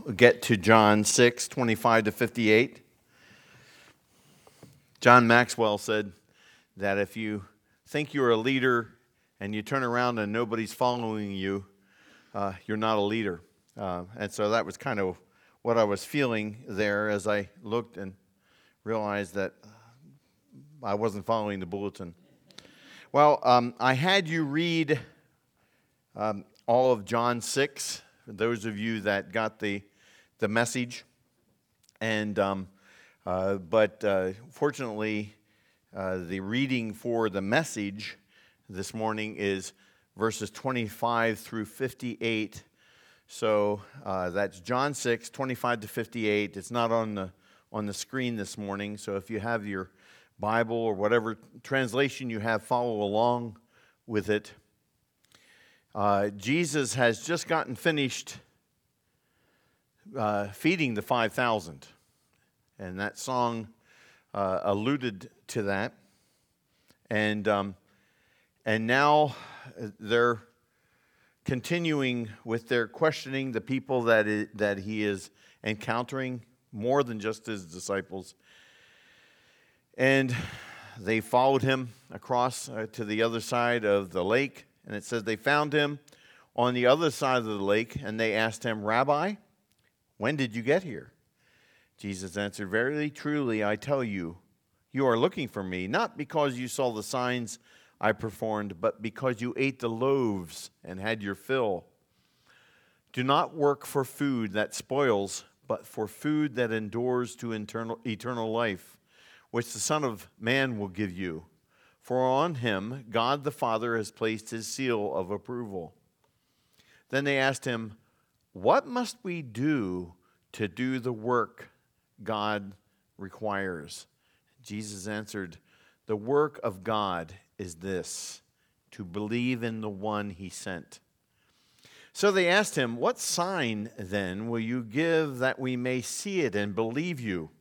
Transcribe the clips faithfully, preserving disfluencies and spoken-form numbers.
get to John six, twenty-five to fifty-eight. John Maxwell said that if you think you're a leader and you turn around and nobody's following you, uh, you're not a leader. Uh, and so that was kind of what I was feeling there as I looked and realized that I wasn't following the bulletin. Well, um, I had you read um, all of John six, for those of you that got the the message. And um, uh, but uh, fortunately, uh, the reading for the message this morning is verses twenty-five through fifty-eight. So uh, that's John six, twenty-five to fifty-eight. It's not on the on the screen this morning. So if you have your Bible or whatever translation you have, follow along with it. Uh, Jesus has just gotten finished uh, feeding the five thousand. And that song uh, alluded to that. And um, and now they're continuing with their questioning the people that is, that he is encountering, more than just his disciples. And they followed him across uh, to the other side of the lake. And it says they found him on the other side of the lake, and they asked him, "Rabbi, when did you get here?" Jesus answered, "Verily, truly, I tell you, you are looking for me, not because you saw the signs I performed, but because you ate the loaves and had your fill. Do not work for food that spoils, but for food that endures to eternal, eternal life, which the Son of Man will give you. For on him God the Father has placed his seal of approval." Then they asked him, "What must we do to do the work God requires?" Jesus answered, "The work of God is this, to believe in the one he sent." So they asked him, "What sign then will you give that we may see it and believe you?"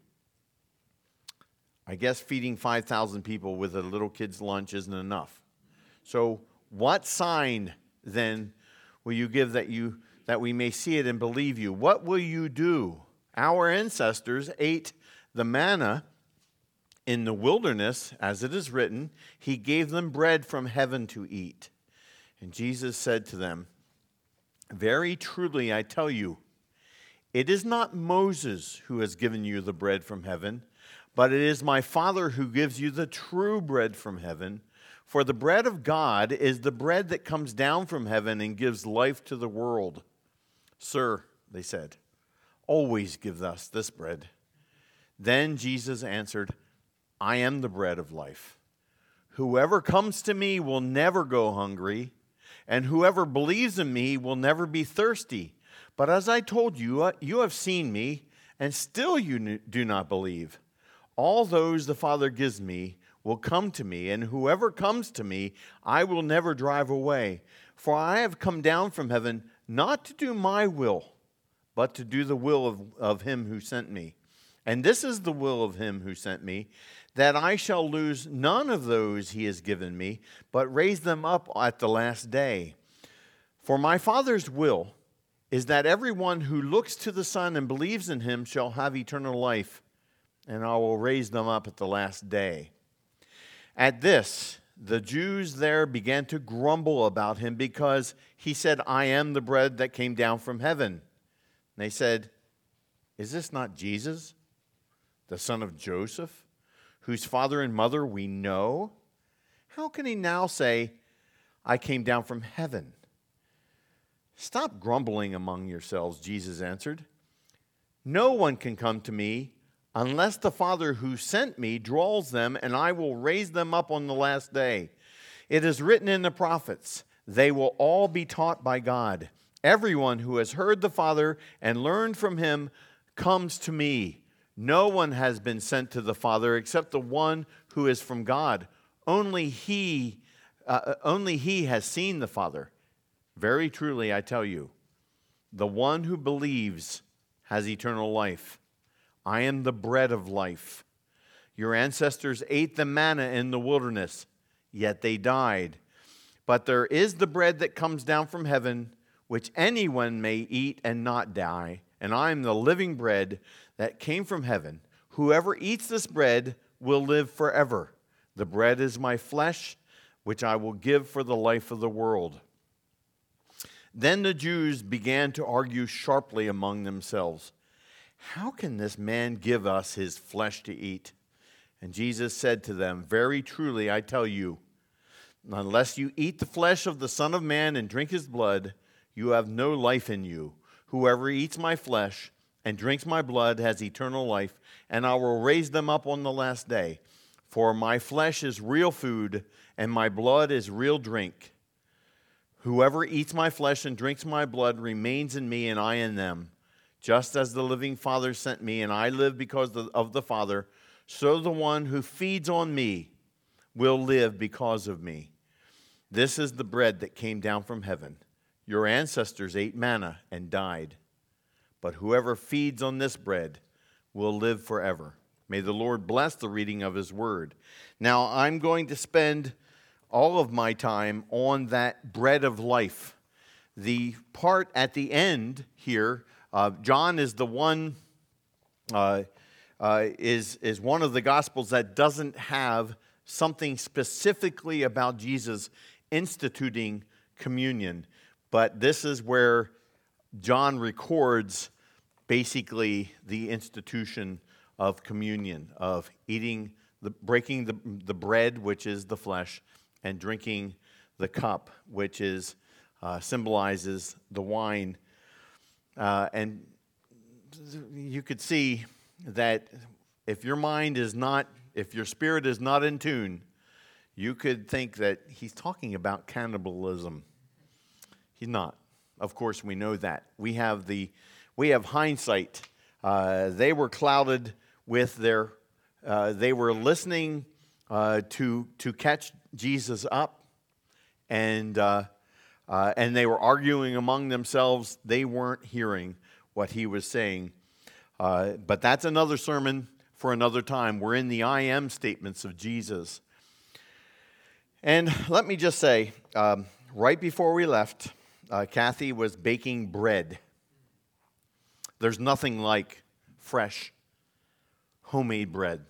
I guess feeding five thousand people with a little kid's lunch isn't enough. So what sign then will you give that you that we may see it and believe you? What will you do? Our ancestors ate the manna in the wilderness, as it is written, he gave them bread from heaven to eat. And Jesus said to them, "Very truly I tell you, it is not Moses who has given you the bread from heaven, but it is my Father who gives you the true bread from heaven. For the bread of God is the bread that comes down from heaven and gives life to the world." "Sir," they said, "always give us this bread." Then Jesus answered, "I am the bread of life. Whoever comes to me will never go hungry, and whoever believes in me will never be thirsty. But as I told you, you have seen me, and still you do not believe. All those the Father gives me will come to me, and whoever comes to me, I will never drive away. For I have come down from heaven not to do my will, but to do the will of, of him who sent me. And this is the will of him who sent me, that I shall lose none of those he has given me, but raise them up at the last day. For my Father's will is that everyone who looks to the Son and believes in him shall have eternal life, and I will raise them up at the last day." At this, the Jews there began to grumble about him because he said, "I am the bread that came down from heaven." And they said, "Is this not Jesus, the son of Joseph, whose father and mother we know? How can he now say, 'I came down from heaven'?" "Stop grumbling among yourselves," Jesus answered. "No one can come to me unless the Father who sent me draws them, and I will raise them up on the last day. It is written in the prophets, they will all be taught by God. Everyone who has heard the Father and learned from him comes to me. No one has been sent to the Father except the one who is from God. Only he, uh, only he has seen the Father. Very truly, I tell you, the one who believes has eternal life. I am the bread of life. Your ancestors ate the manna in the wilderness, yet they died. But there is the bread that comes down from heaven, which anyone may eat and not die. and I am the living bread that came from heaven. Whoever eats this bread will live forever. The bread is my flesh, which I will give for the life of the world." Then the Jews began to argue sharply among themselves, "How can this man give us his flesh to eat?" And Jesus said to them, "Very truly I tell you, unless you eat the flesh of the Son of Man and drink his blood, you have no life in you. Whoever eats my flesh and drinks my blood has eternal life, and I will raise them up on the last day. For my flesh is real food, and my blood is real drink. Whoever eats my flesh and drinks my blood remains in me, and I in them. Just as the living Father sent me, and I live because of the Father, so the one who feeds on me will live because of me. This is the bread that came down from heaven. Your ancestors ate manna and died. But whoever feeds on this bread will live forever." May the Lord bless the reading of his word. Now, I'm going to spend all of my time on that bread of life. The part at the end here, uh, John is the one, uh, uh, is, is one of the Gospels that doesn't have something specifically about Jesus instituting communion. But this is where John records basically the institution of communion, of eating, the breaking the, the bread, which is the flesh, and drinking the cup, which is uh, symbolizes the wine. Uh, and you could see that if your mind is not, if your spirit is not in tune, you could think that he's talking about cannibalism. He's not. Of course, we know that. We have the, we have hindsight. Uh, they were clouded with their, uh, they were listening uh, to to catch Jesus up, and uh, uh, and they were arguing among themselves. They weren't hearing what he was saying. Uh, but that's another sermon for another time. We're in the I am statements of Jesus. And let me just say, um, right before we left, uh, Kathy was baking bread. There's nothing like fresh, homemade bread.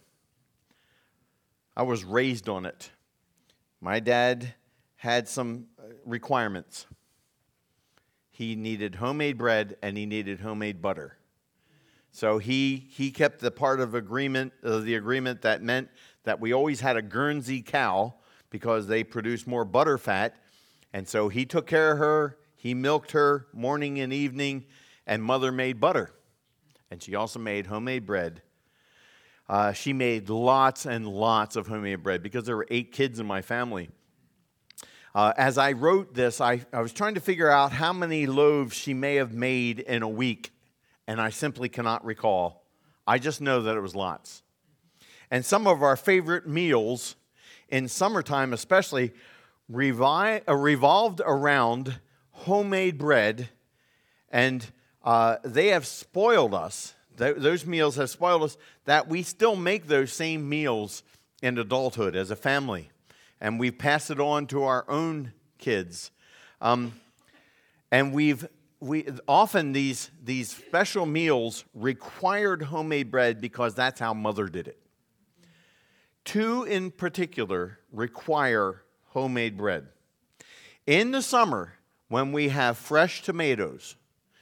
I was raised on it. My dad had some requirements. He needed homemade bread and he needed homemade butter. So he he kept the part of agreement uh, the agreement that meant that we always had a Guernsey cow because they produced more butter fat. And so he took care of her. He milked her morning and evening, and Mother made butter. And she also made homemade bread. Uh, she made lots and lots of homemade bread because there were eight kids in my family. Uh, as I wrote this, I, I was trying to figure out how many loaves she may have made in a week, and I simply cannot recall. I just know that it was lots. And some of our favorite meals, in summertime especially, revi- uh, revolved around homemade bread, and uh, they have spoiled us. Th- those meals have spoiled us that we still make those same meals in adulthood as a family. And we've passed it on to our own kids. Um, and we've we often these, these special meals required homemade bread because that's how Mother did it. Two in particular require homemade bread. In the summer, when we have fresh tomatoes,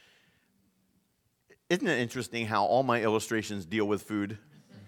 isn't it interesting how all my illustrations deal with food?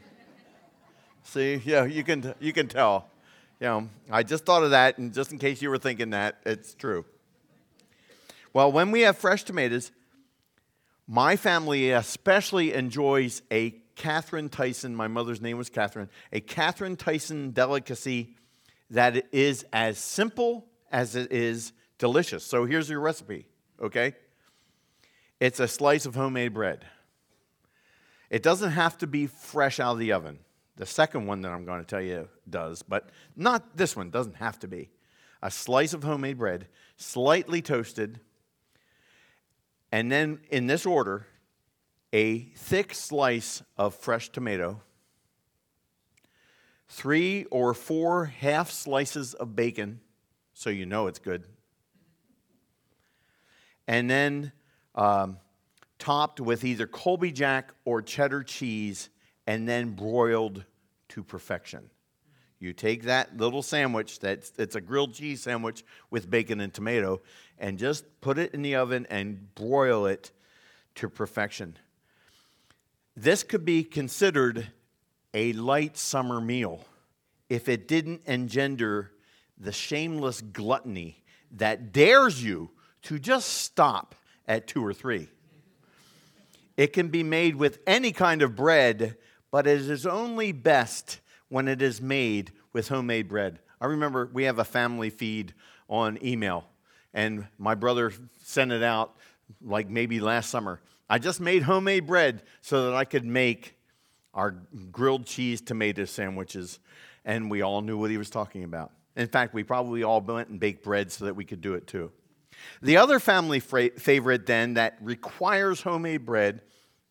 See, yeah, you can you can tell. You know, I just thought of that, and just in case you were thinking that, it's true. Well, when we have fresh tomatoes, my family especially enjoys a Catherine Tyson, my mother's name was Catherine, a Catherine Tyson delicacy that is as simple as it is delicious. So here's your recipe, okay? It's a slice of homemade bread. It doesn't have to be fresh out of the oven. The second one that I'm going to tell you does, but not this one, doesn't have to be. A slice of homemade bread, slightly toasted, and then in this order, a thick slice of fresh tomato, three or four half slices of bacon, so you know it's good, and then um, topped with either Colby Jack or cheddar cheese, and then broiled to perfection. You take that little sandwich, that's it's a grilled cheese sandwich with bacon and tomato, and just put it in the oven and broil it to perfection. This could be considered a light summer meal if it didn't engender the shameless gluttony that dares you to just stop at two or three. It can be made with any kind of bread, but it is only best when it is made with homemade bread. I remember we have a family feed on email, and my brother sent it out like maybe last summer. I just made homemade bread so that I could make our grilled cheese tomato sandwiches, and we all knew what he was talking about. In fact, we probably all went and baked bread so that we could do it too. The other family fra- favorite then that requires homemade bread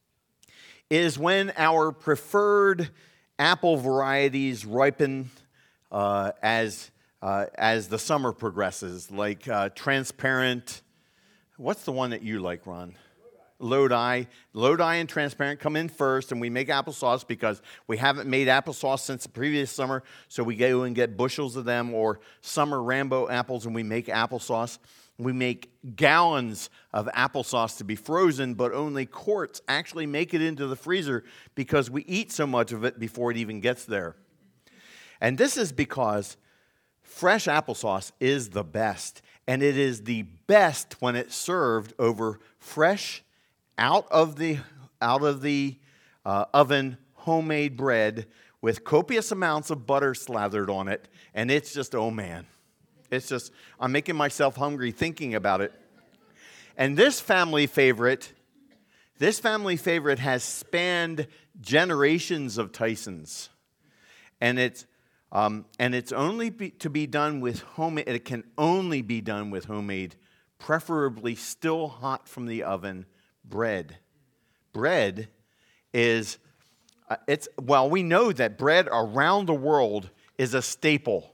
is when our preferred apple varieties ripen uh, as uh, as the summer progresses, like uh, transparent. What's the one that you like, Ron? Lodi. Lodi and transparent come in first, and we make applesauce because we haven't made applesauce since the previous summer, so we go and get bushels of them, or summer Rambo apples, and we make applesauce. We make gallons of applesauce to be frozen, but only quarts actually make it into the freezer because we eat so much of it before it even gets there. And this is because fresh applesauce is the best, and it is the best when it's served over fresh, out of the out of the uh, oven homemade bread with copious amounts of butter slathered on it, and it's just, oh man. It's just, I'm making myself hungry thinking about it. And this family favorite, this family favorite has spanned generations of Tysons. And it's, um, and it's only be, to be done with homemade, it can only be done with homemade, preferably still hot from the oven, bread. Bread is, uh, it's, well, we know that bread around the world is a staple.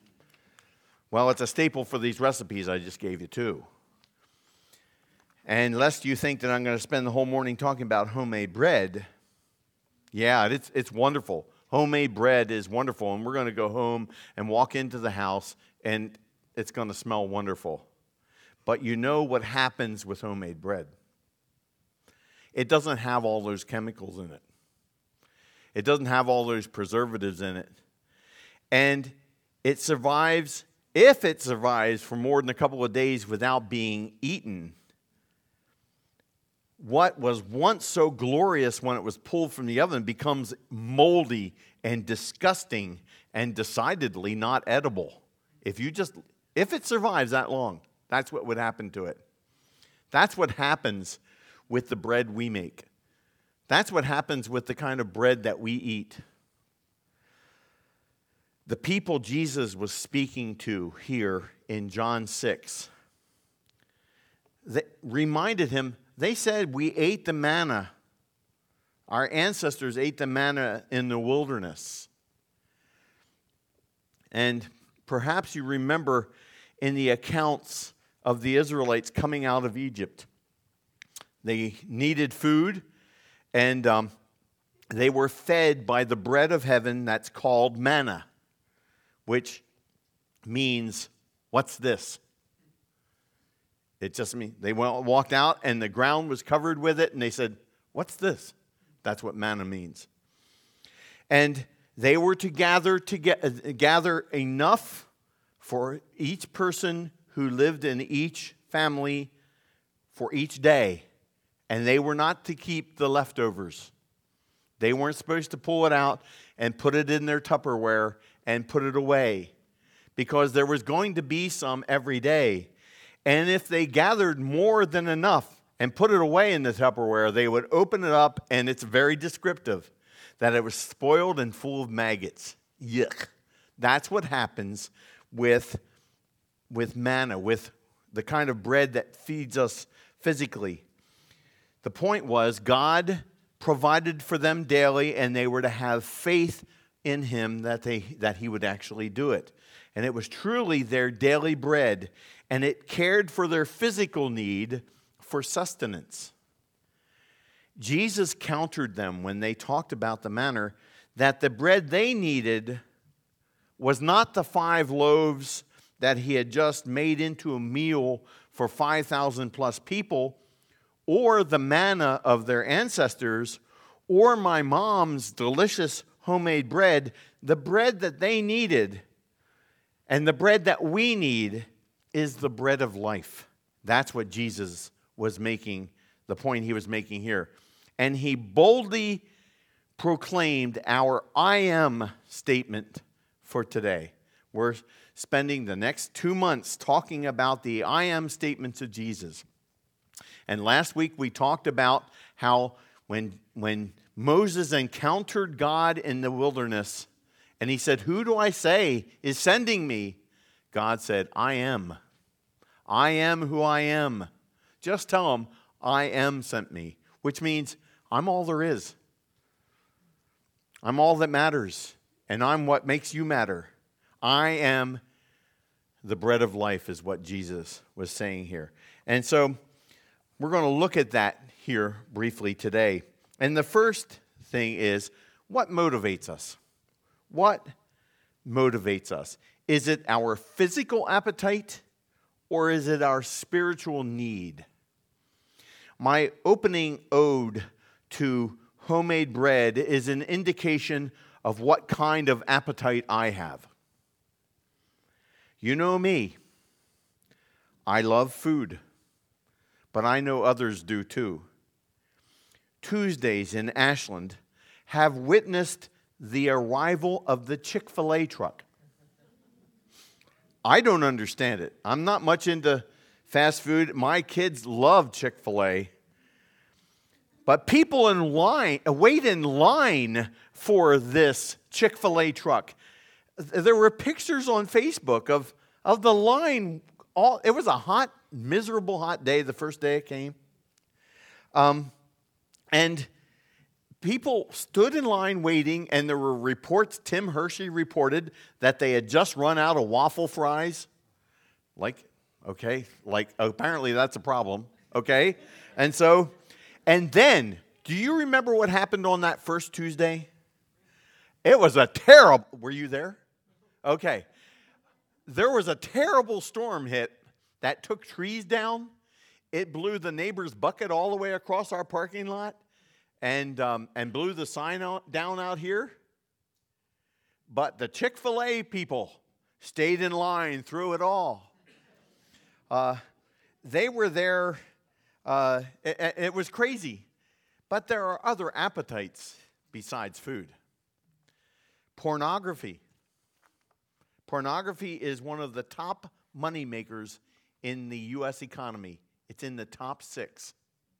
Well, it's a staple for these recipes I just gave you, too. And lest you think that I'm going to spend the whole morning talking about homemade bread, yeah, it's, it's wonderful. Homemade bread is wonderful, and we're going to go home and walk into the house, and it's going to smell wonderful. But you know what happens with homemade bread. It doesn't have all those chemicals in it. It doesn't have all those preservatives in it. And it survives... If it survives for more than a couple of days without being eaten, what was once so glorious when it was pulled from the oven becomes moldy and disgusting and decidedly not edible. If you just, if it survives that long, that's what would happen to it. That's what happens with the bread we make. That's what happens with the kind of bread that we eat. The people Jesus was speaking to here in John six, they reminded him, they said, we ate the manna. Our ancestors ate the manna in the wilderness. And perhaps you remember in the accounts of the Israelites coming out of Egypt, they needed food, and um, they were fed by the bread of heaven that's called manna, which means, what's this? It just means they walked out and the ground was covered with it, and they said, what's this? That's what manna means. And they were to gather to get, gather enough for each person who lived in each family for each day. And they were not to keep the leftovers. They weren't supposed to pull it out and put it in their Tupperware and put it away, because there was going to be some every day. And if they gathered more than enough and put it away in the Tupperware, they would open it up, and it's very descriptive that it was spoiled and full of maggots. Yuck. That's what happens with, with manna, with the kind of bread that feeds us physically. The point was, God provided for them daily, and they were to have faith in him that they that he would actually do it. And it was truly their daily bread, and it cared for their physical need for sustenance. Jesus countered them when they talked about the manner that the bread they needed was not the five loaves that he had just made into a meal for five thousand plus people, or the manna of their ancestors, or my mom's delicious homemade bread. The bread that they needed and the bread that we need is the bread of life. That's what Jesus was making, the point he was making here. And he boldly proclaimed our I am statement for today. We're spending the next two months talking about the I am statements of Jesus. And last week we talked about how when, when Moses encountered God in the wilderness, and he said, "Who do I say is sending me?" God said, "I am. I am who I am." Just tell him, "I am sent me," which means I'm all there is. I'm all that matters, and I'm what makes you matter. I am the bread of life is what Jesus was saying here. And so we're going to look at that here briefly today. And the first thing is, what motivates us? What motivates us? Is it our physical appetite or is it our spiritual need? My opening ode to homemade bread is an indication of what kind of appetite I have. You know me. I love food, but I know others do too. Tuesdays in Ashland have witnessed the arrival of the Chick-fil-A truck. I don't understand it. I'm not much into fast food. My kids love Chick-fil-A. But people in line, wait in line for this Chick-fil-A truck. There were pictures on Facebook of, of the line. All, it was a hot, miserable hot day the first day it came. Um, and people stood in line waiting, and there were reports. Tim Hershey reported that they had just run out of waffle fries. Like, okay, like apparently that's a problem, okay? And so, and then, do you remember what happened on that first Tuesday? It was a terrible, were you there? Okay. There was a terrible storm hit that took trees down. It blew the neighbor's bucket all the way across our parking lot. And, um, and blew the sign out, down out here. But the Chick-fil-A people stayed in line through it all. Uh, they were there. Uh, it, it was crazy. But there are other appetites besides food. Pornography. Pornography is one of the top money makers in the U S economy. It's in the top six.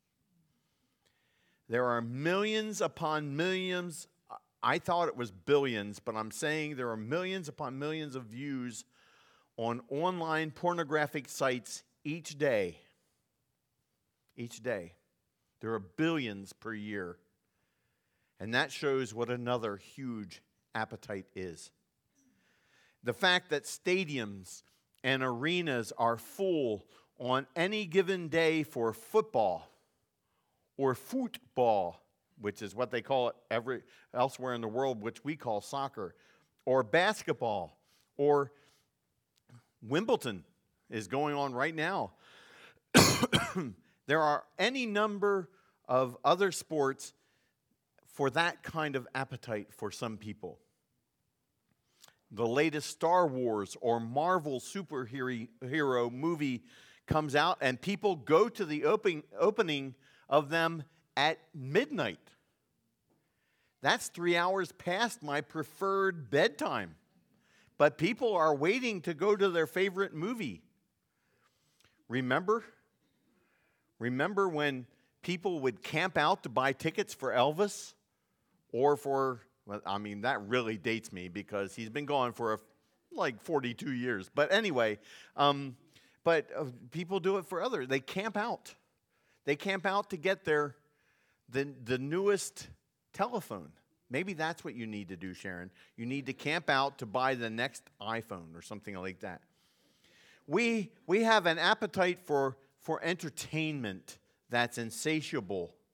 There are millions upon millions. I thought it was billions, but I'm saying there are millions upon millions of views on online pornographic sites each day. Each day. There are billions per year. And that shows what another huge appetite is. The fact that stadiums and arenas are full on any given day for football, or football, which is what they call it every elsewhere in the world, which we call soccer, or basketball, or Wimbledon is going on right now. There are any number of other sports for that kind of appetite for some people. The latest Star Wars or Marvel superhero hero movie comes out, and people go to the open, opening of them at midnight. That's three hours past my preferred bedtime. But people are waiting to go to their favorite movie. Remember? Remember when people would camp out to buy tickets for Elvis? Or for, well, I mean, that really dates me because he's been gone for a, like forty-two years. But anyway, um, but uh, people do it for others. They camp out. They camp out to get their the, the newest telephone. Maybe that's what you need to do, Sharon. You need to camp out to buy the next iPhone or something like that. We, we have an appetite for, for entertainment that's insatiable,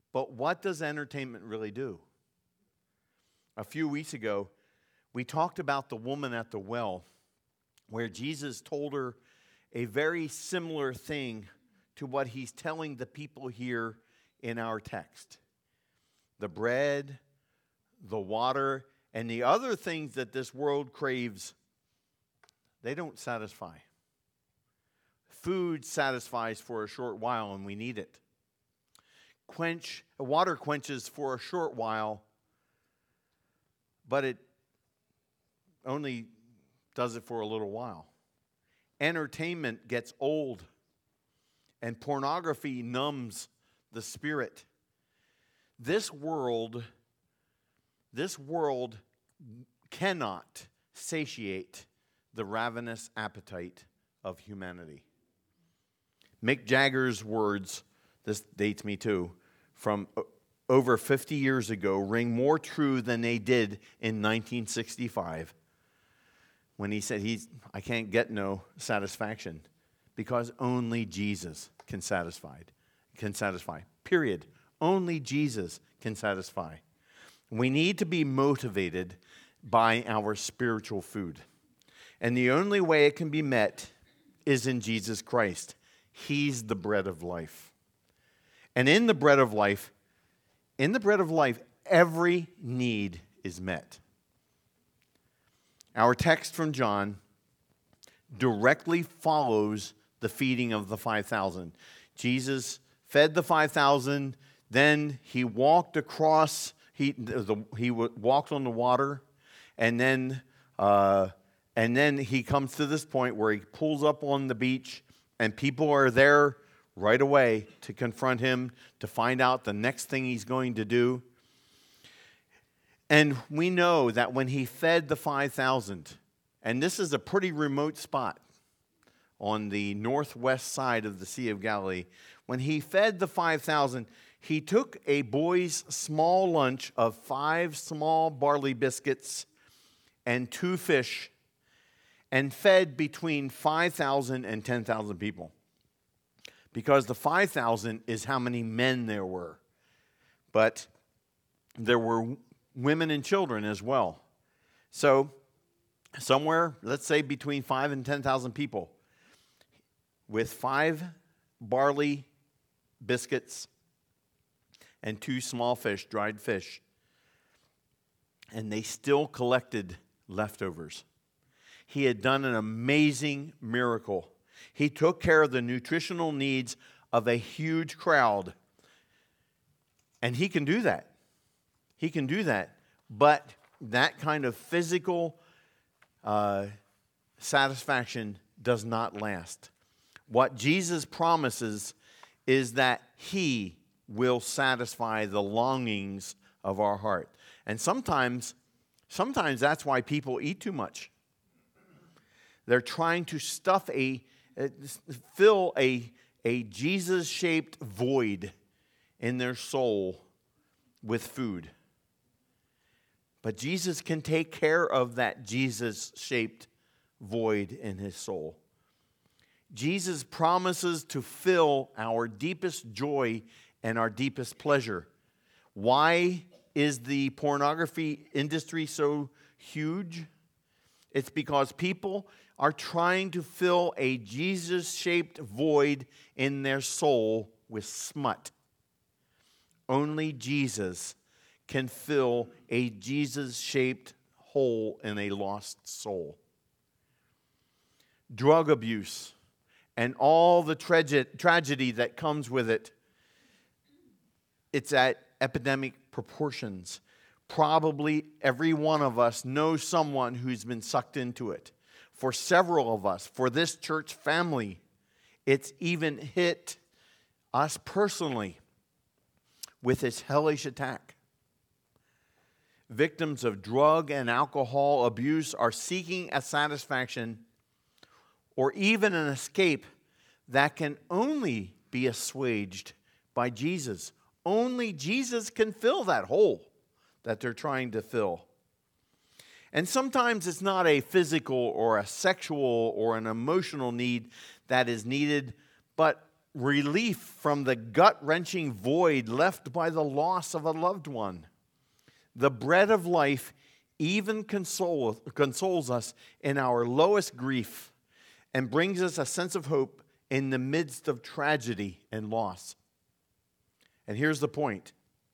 But what does entertainment really do? A few weeks ago, we talked about the woman at the well, where Jesus told her a very similar thing to what he's telling the people here in our text. The bread, the water, and the other things that this world craves, they don't satisfy. Food satisfies for a short while, and we need it. Quench, water quenches for a short while, but it only does it for a little while. Entertainment gets old, and pornography numbs the spirit. This world, this world cannot satiate the ravenous appetite of humanity. Mick Jagger's words, this dates me too, from over fifty years ago, ring more true than they did in nineteen sixty-five, when he said, he's, I can't get no satisfaction because only Jesus can satisfy. Can satisfy. Period. Only Jesus can satisfy. We need to be motivated by our spiritual food. And the only way it can be met is in Jesus Christ. He's the bread of life. And in the bread of life, in the bread of life, every need is met. Our text from John directly follows the feeding of the five thousand. Jesus fed the five thousand, then he walked across, he, the, he walked on the water, and then, uh, and then he comes to this point where he pulls up on the beach, and people are there right away to confront him, to find out the next thing he's going to do. And we know that when he fed the five thousand, and this is a pretty remote spot on the northwest side of the Sea of Galilee, when he fed the five thousand, he took a boy's small lunch of five small barley biscuits and two fish and fed between five thousand and ten thousand people. Because the five thousand is how many men there were. But there were women and children as well. So somewhere, let's say between five and ten thousand people, with five barley biscuits and two small fish, dried fish, and they still collected leftovers. He had done an amazing miracle. He took care of the nutritional needs of a huge crowd. And he can do that. He can do that. But that kind of physical uh, satisfaction does not last. What Jesus promises is that he will satisfy the longings of our heart. And sometimes, sometimes that's why people eat too much. They're trying to stuff a, fill a, a Jesus-shaped void in their soul with food. But Jesus can take care of that Jesus-shaped void in his soul. Jesus promises to fill our deepest joy and our deepest pleasure. Why is the pornography industry so huge? It's because people are trying to fill a Jesus-shaped void in their soul with smut. Only Jesus can fill a Jesus-shaped hole in a lost soul. Drug abuse and all the trage- tragedy that comes with it, it's at epidemic proportions. Probably every one of us knows someone who's been sucked into it. For several of us, for this church family, it's even hit us personally with its hellish attack. Victims of drug and alcohol abuse are seeking a satisfaction or even an escape that can only be assuaged by Jesus. Only Jesus can fill that hole that they're trying to fill. And sometimes it's not a physical or a sexual or an emotional need that is needed, but relief from the gut-wrenching void left by the loss of a loved one. The bread of life even console, consoles us in our lowest grief and brings us a sense of hope in the midst of tragedy and loss. And here's the point.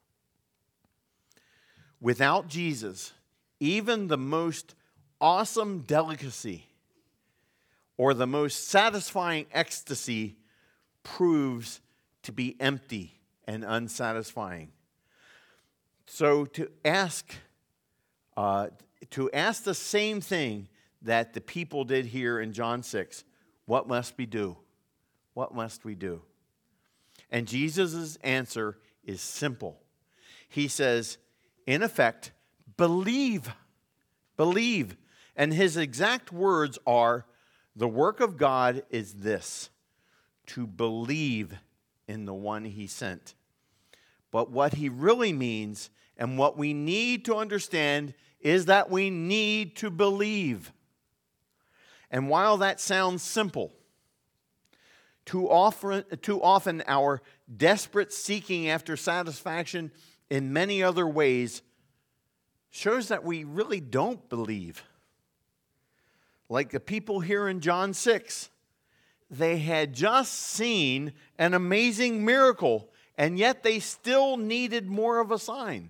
Without Jesus, even the most awesome delicacy or the most satisfying ecstasy proves to be empty and unsatisfying. So to ask, uh, to ask the same thing that the people did here in John six, what must we do? What must we do? And Jesus' answer is simple. He says, in effect, believe. Believe. And his exact words are, the work of God is this, to believe in the one he sent. But what he really means and what we need to understand is that we need to believe. And while that sounds simple, too often, too often our desperate seeking after satisfaction in many other ways shows that we really don't believe. Like the people here in John six, they had just seen an amazing miracle, and yet they still needed more of a sign.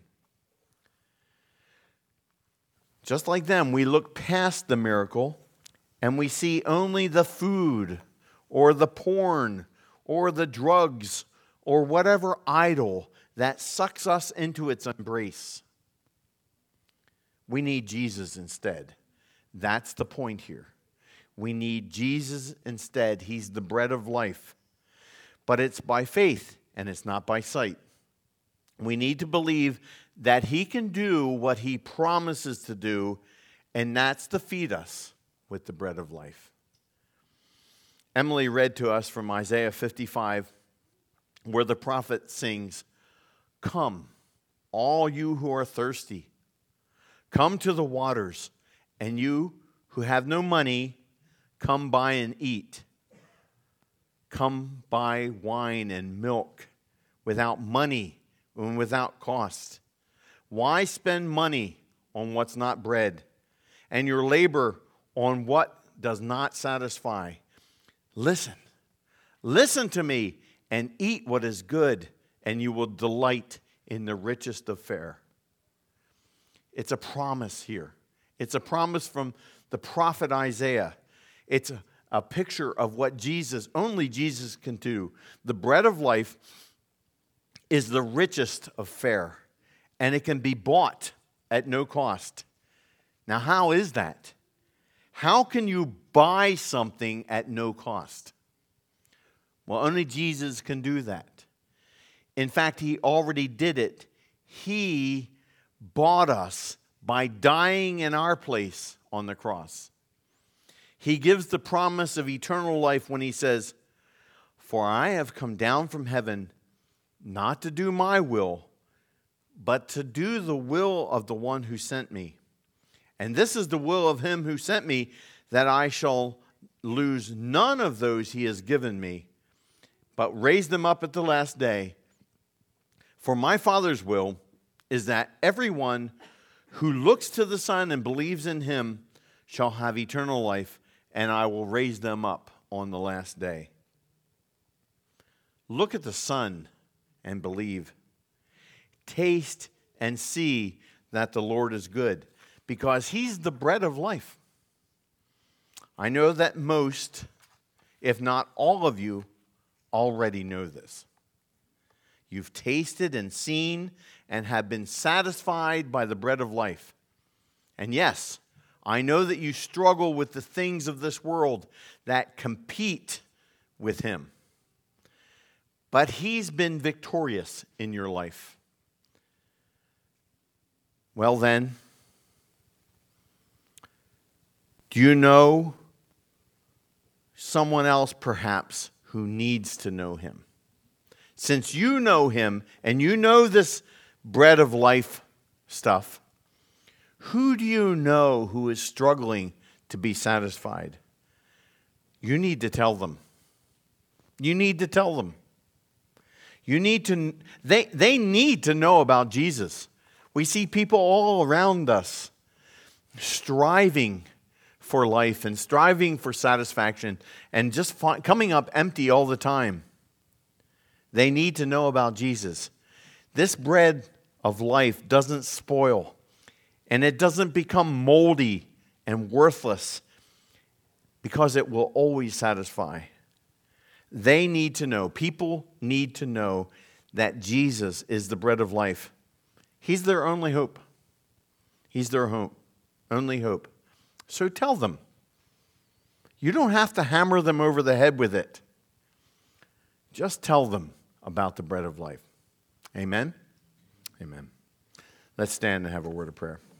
Just like them, we look past the miracle and we see only the food or the porn or the drugs or whatever idol that sucks us into its embrace. We need Jesus instead. That's the point here. We need Jesus instead. He's the bread of life. But it's by faith and it's not by sight. We need to believe that he can do what he promises to do, and that's to feed us with the bread of life. Emily read to us from Isaiah fifty-five, where the prophet sings, "Come, all you who are thirsty, come to the waters, and you who have no money, come buy and eat. Come buy wine and milk without money and without cost. Why spend money on what's not bread, and your labor on what does not satisfy? Listen, listen to me, and eat what is good, and you will delight in the richest of fare." It's a promise here. It's a promise from the prophet Isaiah. It's a, a picture of what Jesus, only Jesus can do. The bread of life is the richest of fare, and it can be bought at no cost. Now, how is that? How can you buy something at no cost? Well, only Jesus can do that. In fact, he already did it. He bought us by dying in our place on the cross. He gives the promise of eternal life when he says, "For I have come down from heaven not to do my will, but to do the will of the one who sent me. And this is the will of him who sent me, that I shall lose none of those he has given me, but raise them up at the last day. For my Father's will is that everyone who looks to the Son and believes in him shall have eternal life, and I will raise them up on the last day." Look at the Son and believe. Taste and see that the Lord is good, because he's the bread of life. I know that most, if not all of you, already know this. You've tasted and seen and have been satisfied by the bread of life. And yes, I know that you struggle with the things of this world that compete with him. But he's been victorious in your life. Well then, do you know someone else perhaps who needs to know him? Since you know him and you know this bread of life stuff, who do you know who is struggling to be satisfied? You need to tell them. You need to tell them. You need to, they, they need to know about Jesus. We see people all around us striving for life and striving for satisfaction and just fi- coming up empty all the time. They need to know about Jesus. This bread of life doesn't spoil, and it doesn't become moldy and worthless, because it will always satisfy. They need to know, people need to know that Jesus is the bread of life. He's their only hope. He's their hope, only hope. So tell them. You don't have to hammer them over the head with it. Just tell them about the bread of life. Amen? Amen. Let's stand and have a word of prayer.